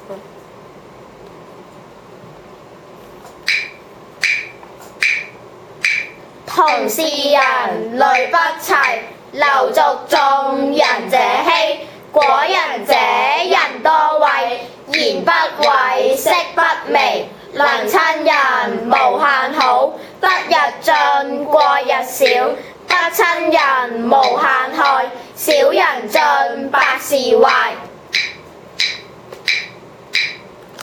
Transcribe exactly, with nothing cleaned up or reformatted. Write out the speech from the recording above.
同是人類不齊，流俗眾人者稀。果仁者人多畏，言不諱，色不微。能親人無限好，得日進，過日少。不親人無限害，小人進，百事壞。